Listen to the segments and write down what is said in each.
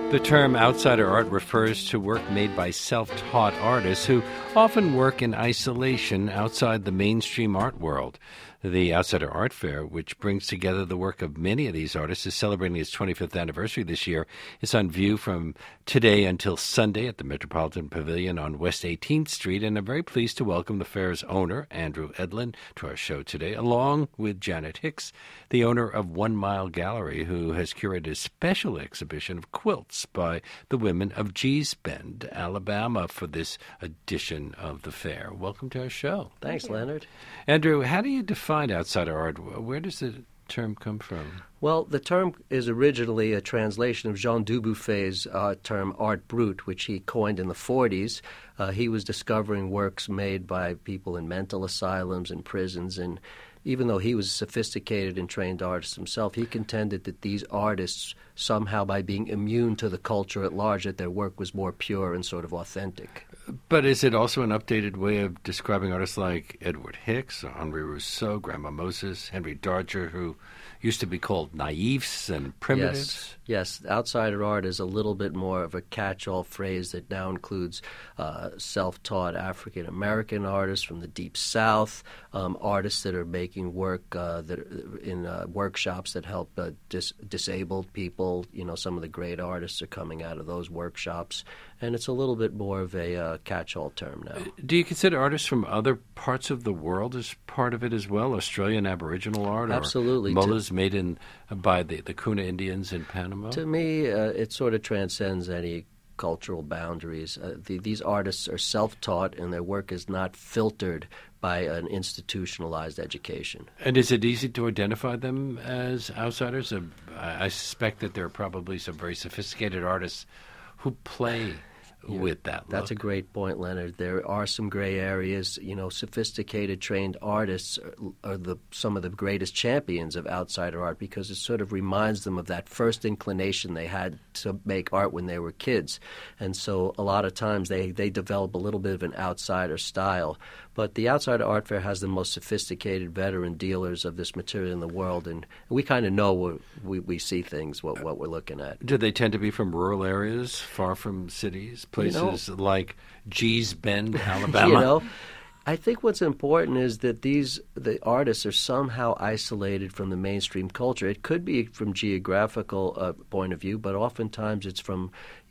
The term outsider art refers to work made by self-taught artists who often work in isolation outside the mainstream art world. The Outsider Art Fair, which brings together the work of many of these artists, is celebrating its 25th anniversary this year. It's on view from today until Sunday at the Metropolitan Pavilion on West 18th Street, and I'm very pleased to welcome the fair's owner, Andrew Edlin, to our show today, along with Janet Hicks, the owner of 1 Mile Gallery, who has curated a special exhibition of quilts by the women of Gee's Bend, Alabama, for this edition of the fair. Welcome to our show. Thanks, Leonard. Andrew, how do you define outsider art? Where does the term come from? Well, the term is originally a translation of Jean Dubuffet's term art brut, which he coined in the 40s. He was discovering works made by people in mental asylums and prisons, and even though he was a sophisticated and trained artist himself, he contended that these artists, somehow by being immune to the culture at large, that their work was more pure and sort of authentic. But is it also an updated way of describing artists like Edward Hicks, Henri Rousseau, Grandma Moses, Henry Darger, who used to be called naïfs and primitives? Yes. Outsider art is a little bit more of a catch-all phrase that now includes self-taught African-American artists from the Deep South, artists that are making work that are in workshops that help disabled people. You know, some of the great artists are coming out of those workshops, and it's a little bit more of a catch-all term now. Do you consider artists from other parts of the world as part of it as well? Australian Aboriginal art? Absolutely. Or mullahs made by the Kuna Indians in Panama? To me, it sort of transcends any cultural boundaries. These artists are self-taught, and their work is not filtered by an institutionalized education. And is it easy to identify them as outsiders? I suspect that there are probably some very sophisticated artists who play with that look. That's a great point, Leonard. There are some gray areas. You know, sophisticated, trained artists are some of the greatest champions of outsider art because it sort of reminds them of that first inclination they had to make art when they were kids. And so a lot of times they develop a little bit of an outsider style. But the Outsider Art Fair has the most sophisticated veteran dealers of this material in the world, and we kind of know we see things, what we're looking at. Do they tend to be from rural areas, far from cities, places like Gee's Bend, Alabama? I think what's important is that the artists are somehow isolated from the mainstream culture. It could be from geographical point of view, but oftentimes it's from,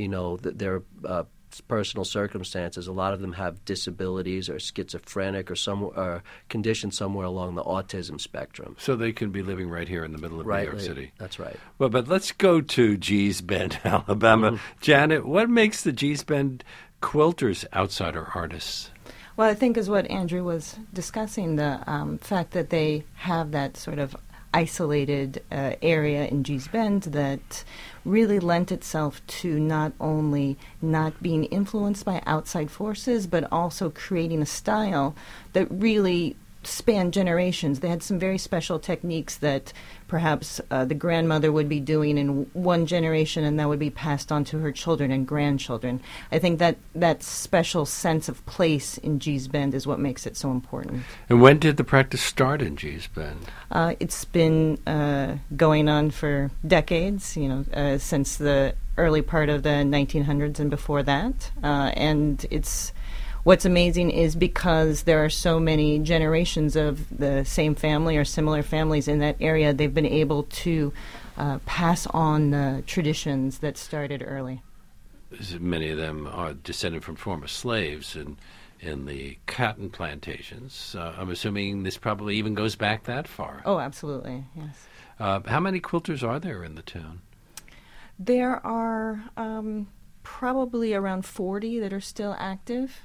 their personal circumstances. A lot of them have disabilities or schizophrenic or conditions somewhere along the autism spectrum. So they can be living right here in the middle of New York City. That's right. Well, but let's go to Gee's Bend, Alabama. Mm-hmm. Janet, what makes the Gee's Bend quilters outsider artists? Well, I think is what Andrew was discussing, the fact that they have that sort of isolated area in Gee's Bend that really lent itself to not only not being influenced by outside forces, but also creating a style that really spanned generations. They had some very special techniques that perhaps the grandmother would be doing in one generation, and that would be passed on to her children and grandchildren. I think that special sense of place in Gee's Bend is what makes it so important. And when did the practice start in Gee's Bend? It's been going on for decades, since the early part of the 1900s and before that. And what's amazing is because there are so many generations of the same family or similar families in that area, they've been able to pass on the traditions that started early. Many of them are descended from former slaves in the cotton plantations. I'm assuming this probably even goes back that far. Oh, absolutely, yes. How many quilters are there in the town? There are probably around 40 that are still active.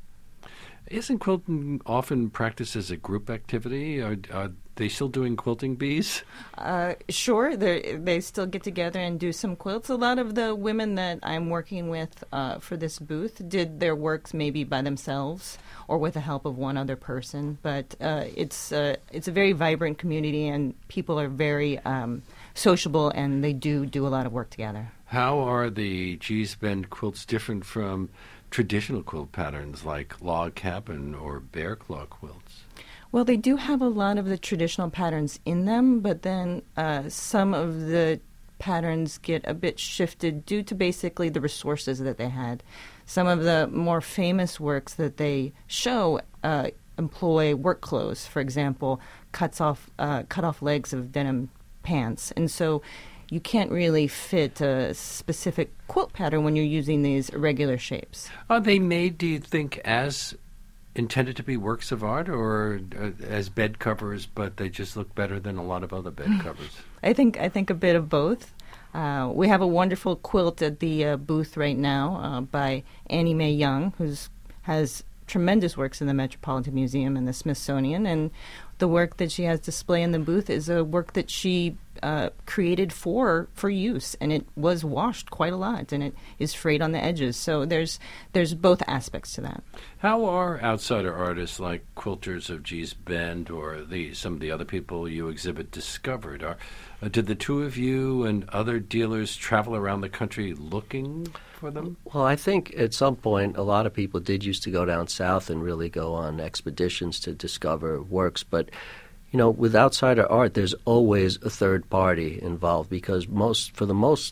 Isn't quilting often practiced as a group activity? Are they still doing quilting bees? Sure. They still get together and do some quilts. A lot of the women that I'm working with for this booth did their works maybe by themselves or with the help of one other person. But it's a very vibrant community, and people are very sociable, and they do a lot of work together. How are the Gee's Bend quilts different from traditional quilt patterns like log cabin or bear claw quilts? Well, they do have a lot of the traditional patterns in them, but then some of the patterns get a bit shifted due to basically the resources that they had. Some of the more famous works that they show employ work clothes, for example, cut off legs of denim pants. And so you can't really fit a specific quilt pattern when you're using these irregular shapes. Are they made, do you think, as intended to be works of art, or as bed covers, but they just look better than a lot of other bed covers? I think a bit of both. We have a wonderful quilt at the booth right now by Annie Mae Young, who has tremendous works in the Metropolitan Museum and the Smithsonian, and the work that she has display in the booth is a work that she created for use, and it was washed quite a lot, and it is frayed on the edges. So there's both aspects to that. How are outsider artists like quilters of Gee's Bend or some of the other people you exhibit discovered? Did the two of you and other dealers travel around the country looking for them? Well, I think at some point a lot of people did used to go down south and really go on expeditions to discover works, but with outsider art, there's always a third party involved because for the most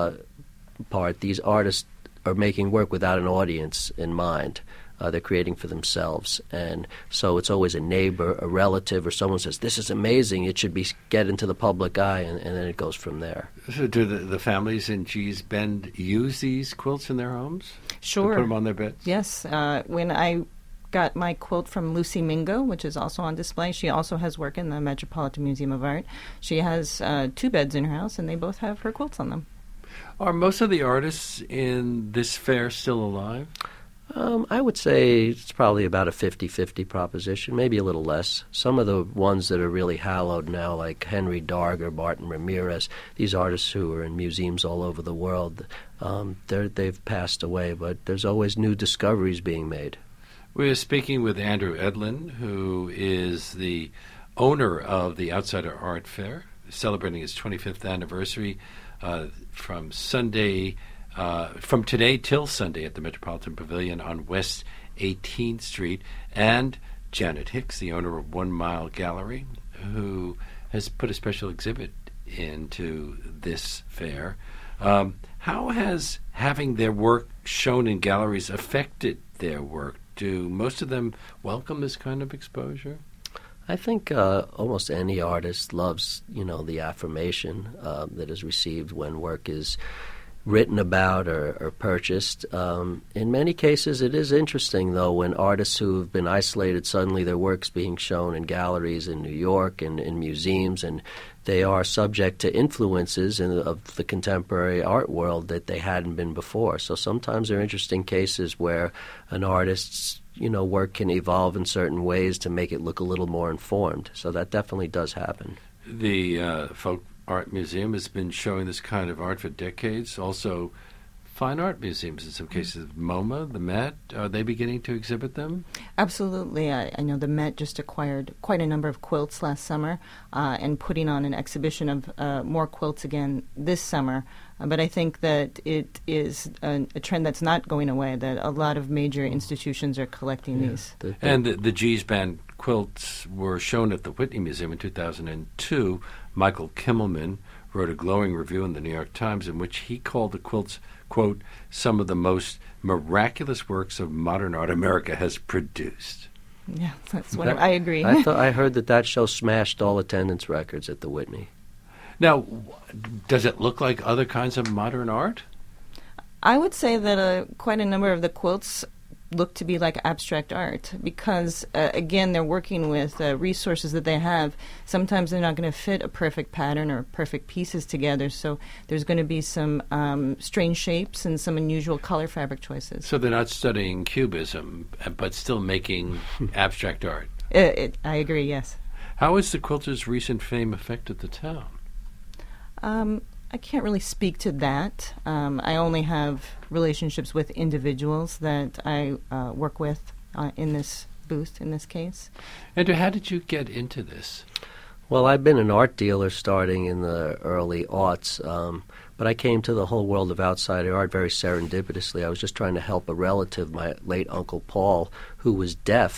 part, these artists are making work without an audience in mind. They're creating for themselves. And so it's always a neighbor, a relative, or someone says, this is amazing, it should get into the public eye, and then it goes from there. So do the families in Gee's Bend use these quilts in their homes? Sure. To put them on their beds? Yes. When I got my quilt from Lucy Mingo, which is also on display. She also has work in the Metropolitan Museum of Art. She has 2 beds in her house, and they both have her quilts on them. Are most of the artists in this fair still alive? I would say it's probably about a 50-50 proposition, maybe a little less. Some of the ones that are really hallowed now, like Henry Darger, Martin Ramirez, these artists who are in museums all over the world, they've passed away, but there's always new discoveries being made. We're speaking with Andrew Edlin, who is the owner of the Outsider Art Fair, celebrating its 25th anniversary from today till Sunday at the Metropolitan Pavilion on West 18th Street, and Janet Hicks, the owner of 1 Mile Gallery, who has put a special exhibit into this fair. How has having their work shown in galleries affected their work? Do most of them welcome this kind of exposure? I think almost any artist loves, the affirmation that is received when work is written about or purchased. In many cases, it is interesting, though, when artists who have been isolated, suddenly their work's being shown in galleries in New York and in museums, and they are subject to influences of the contemporary art world that they hadn't been before. So sometimes there are interesting cases where an artist's work can evolve in certain ways to make it look a little more informed. So that definitely does happen. The Folk Art Museum has been showing this kind of art for decades. Also, fine art museums in some cases. MoMA, the Met, are they beginning to exhibit them? Absolutely. I know the Met just acquired quite a number of quilts last summer and putting on an exhibition of more quilts again this summer. But I think that it is a trend that's not going away, that a lot of major institutions are collecting these. And the Gee's Bend quilts were shown at the Whitney Museum in 2002. Michael Kimmelman wrote a glowing review in the New York Times in which he called the quilts, quote, some of the most miraculous works of modern art America has produced. Yeah, that's what I agree. I heard that show smashed all attendance records at the Whitney. Now, does it look like other kinds of modern art? I would say that quite a number of the quilts look to be like abstract art because, again, they're working with resources that they have. Sometimes they're not going to fit a perfect pattern or perfect pieces together, so there's going to be some strange shapes and some unusual color fabric choices. So they're not studying cubism, but still making abstract art. I agree, yes. How has the quilter's recent fame affected the town? I can't really speak to that. I only have relationships with individuals that I work with in this booth, in this case. Andrew, how did you get into this? Well, I've been an art dealer starting in the early aughts, but I came to the whole world of outsider art very serendipitously. I was just trying to help a relative, my late Uncle Paul, who was deaf,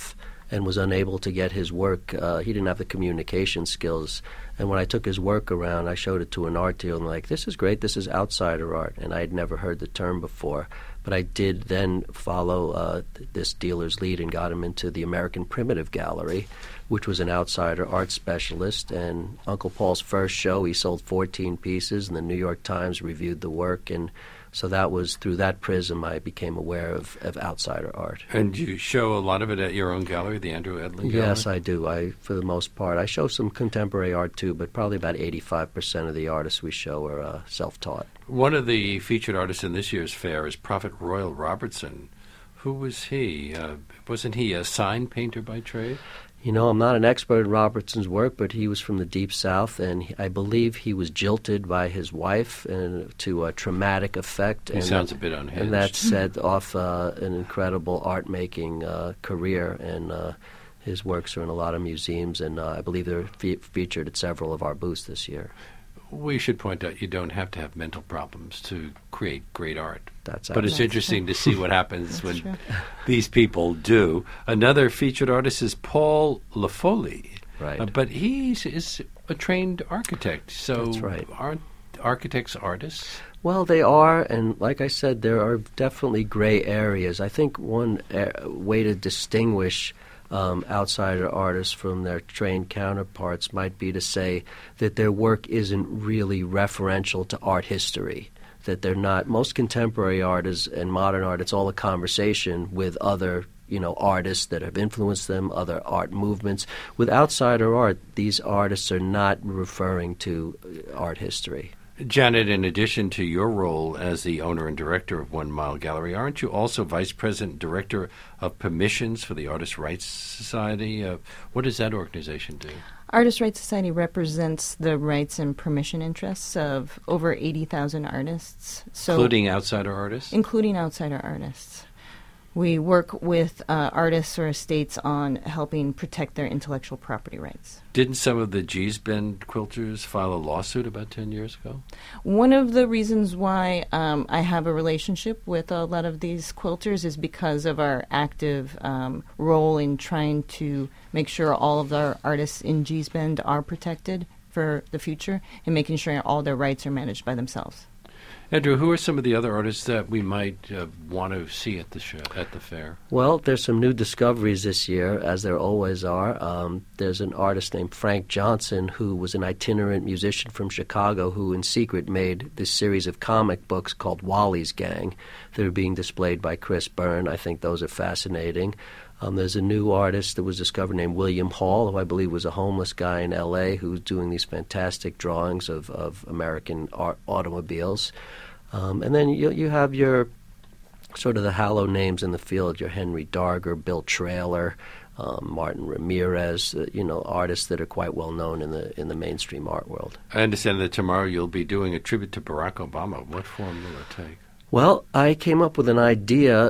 and was unable to get his work. He didn't have the communication skills. And when I took his work around, I showed it to an art dealer, and like, this is great, this is outsider art. And I had never heard the term before. But I did then follow this dealer's lead and got him into the American Primitive Gallery, which was an outsider art specialist. And Uncle Paul's first show, he sold 14 pieces, and the New York Times reviewed the work. And so that was through that prism I became aware of outsider art. And you show a lot of it at your own gallery, the Andrew Edlin Gallery? Yes, I do. For the most part. I show some contemporary art too, but probably about 85% of the artists we show are self-taught. One of the featured artists in this year's fair is Prophet Royal Robertson. Who was he? Wasn't he a sign painter by trade? You know, I'm not an expert in Robertson's work, but he was from the Deep South, and I believe he was jilted by his wife to a traumatic effect. He sounds a bit unhinged. And that set off an incredible art-making career, and his works are in a lot of museums, and I believe they're featured at several of our booths this year. We should point out you don't have to have mental problems to create great art. But it's interesting to see what happens when these people do. Another featured artist is Paul Lafoli. Right. But he is a trained architect. So that's right. Aren't architects artists? Well, they are, and like I said, there are definitely gray areas. I think one way to distinguish outsider artists from their trained counterparts might be to say that their work isn't really referential to art history, that they're not. Most contemporary art and modern art, it's all a conversation with other artists that have influenced them, other art movements. With outsider art, these artists are not referring to art history. Janet, in addition to your role as the owner and director of One Mile Gallery, aren't you also vice president director of permissions for the Artists' Rights Society? What does that organization do? Artists' Rights Society represents the rights and permission interests of over 80,000 artists. Including outsider artists? Including outsider artists. We work with artists or estates on helping protect their intellectual property rights. Didn't some of the Gee's Bend quilters file a lawsuit about 10 years ago? One of the reasons why I have a relationship with a lot of these quilters is because of our active role in trying to make sure all of our artists in Gee's Bend are protected for the future and making sure all their rights are managed by themselves. Andrew, who are some of the other artists that we might want to see at the show, at the fair? Well, there's some new discoveries this year, as there always are. There's an artist named Frank Johnson, who was an itinerant musician from Chicago, who in secret made this series of comic books called Wally's Gang that are being displayed by Chris Byrne. I think those are fascinating. There's a new artist that was discovered named William Hall, who I believe was a homeless guy in L.A., who's doing these fantastic drawings of American automobiles. And then you have your sort of the hallowed names in the field, your Henry Darger, Bill Trailer, Martin Ramirez, artists that are quite well known in the mainstream art world. I understand that tomorrow you'll be doing a tribute to Barack Obama. What form will it take? Well, I came up with an idea.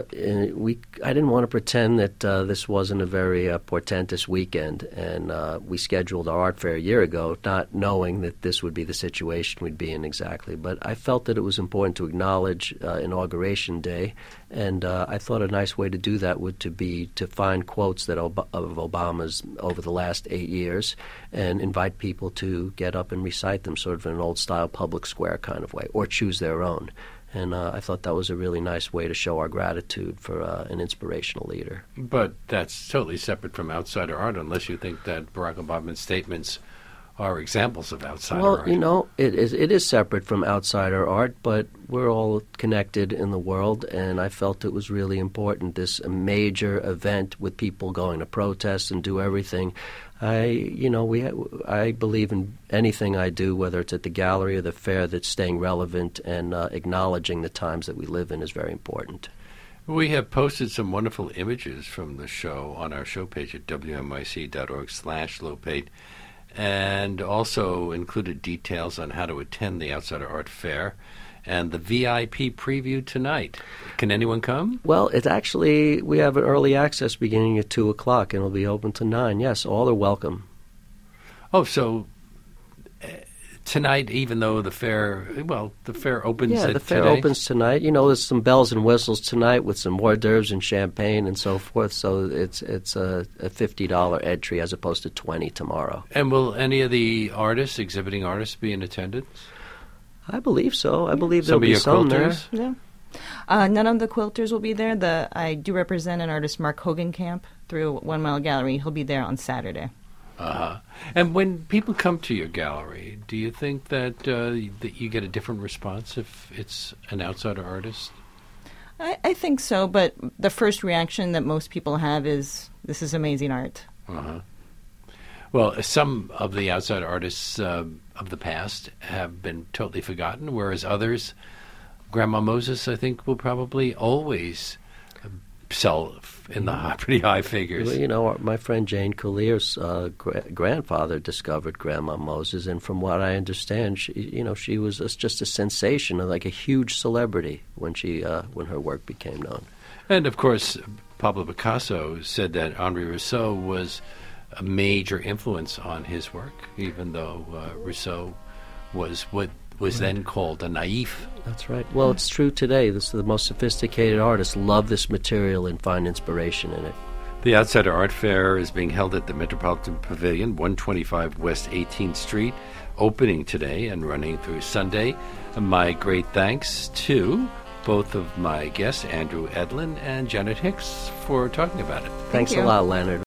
I didn't want to pretend that this wasn't a very portentous weekend, and we scheduled our art fair a year ago, not knowing that this would be the situation we'd be in exactly. But I felt that it was important to acknowledge Inauguration Day, and I thought a nice way to do that would be to find quotes of Obama's over the last 8 years and invite people to get up and recite them sort of in an old-style public square kind of way, or choose their own. And I thought that was a really nice way to show our gratitude for an inspirational leader. But that's totally separate from outsider art, unless you think that Barack Obama's statements are examples of outsider art. Well, it is separate from outsider art, but we're all connected in the world, and I felt it was really important, this major event with people going to protest and do everything. I believe in anything I do, whether it's at the gallery or the fair, that staying relevant and acknowledging the times that we live in is very important. We have posted some wonderful images from the show on our show page at wmic.org/Lopate, and also included details on how to attend the Outsider Art Fair and the VIP preview tonight. Can anyone come? Well, we have an early access beginning at 2 o'clock, and it'll be open to 9. Yes, all are welcome. Oh, so tonight, even though the fair opens Yeah, the fair today? opens tonight. You know, there's some bells and whistles tonight with some hors d'oeuvres and champagne and so forth. So it's a $50 entry as opposed to $20 tomorrow. And will any of the exhibiting artists, be in attendance? I believe so. I believe Some there'll of be your some there. quilters? Yeah. None of the quilters will be there. I do represent an artist, Mark Hogenkamp, through 1 Mile Gallery. He'll be there on Saturday. Uh-huh. And when people come to your gallery, do you think that you get a different response if it's an outsider artist? I think so, but the first reaction that most people have is, this is amazing art. Uh-huh. Well, some of the outsider artists of the past have been totally forgotten, whereas others, Grandma Moses, I think, will probably always sell in the pretty high figures. Well, you know, my friend Jane Collier's grandfather discovered Grandma Moses, and from what I understand, she was just a sensation, like a huge celebrity when her work became known. And of course, Pablo Picasso said that Henri Rousseau was a major influence on his work, even though Rousseau was what was then called a naif. That's right. Well, it's true today. The most sophisticated artists love this material and find inspiration in it. The Outsider Art Fair is being held at the Metropolitan Pavilion, 125 West 18th Street, opening today and running through Sunday. My great thanks to both of my guests, Andrew Edlin and Janet Hicks, for talking about it. Thanks a lot, Leonard.